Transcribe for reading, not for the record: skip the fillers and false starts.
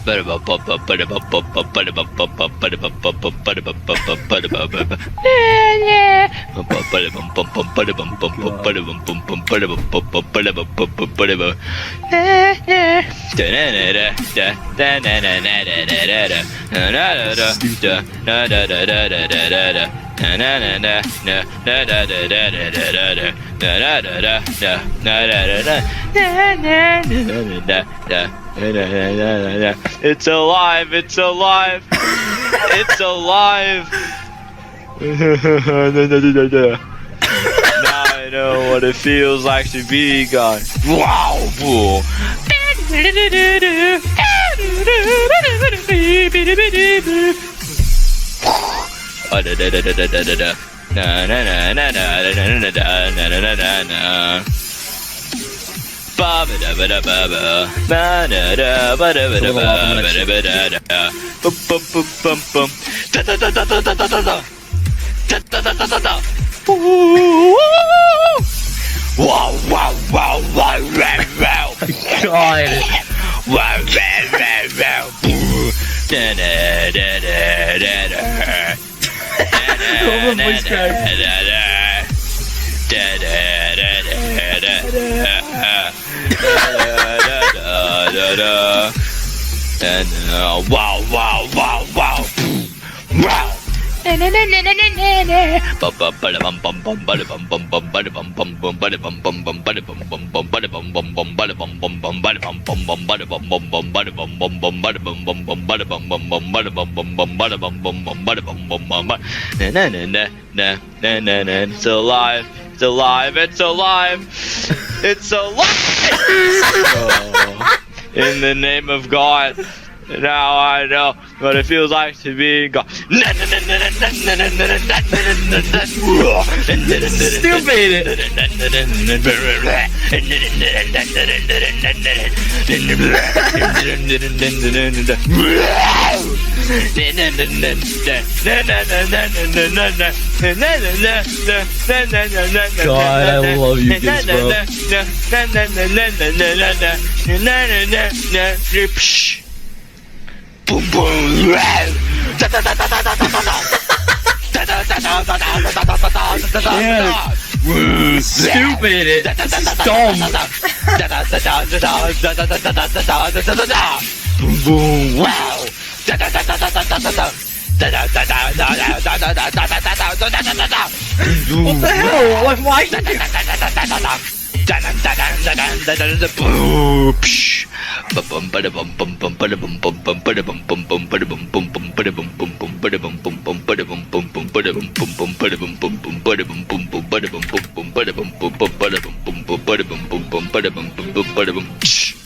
It's alive, it's alive, it's alive. Now I know what it feels like to be God. Wow, boo. Wow, wow, wow, wow, wow, wow. God. Wow, wow, wow, wow. Over voice crack. Wow, wow, wow, wow. Wow. It's alive, it's alive, it's alive, it's alive. In the name of God. Now I know what it feels like to be God. Stupid. God, I love you kids, bro. Boom boom. Stupid. It's dumb. Boom boom. Wow. What the hell? Why? Boom.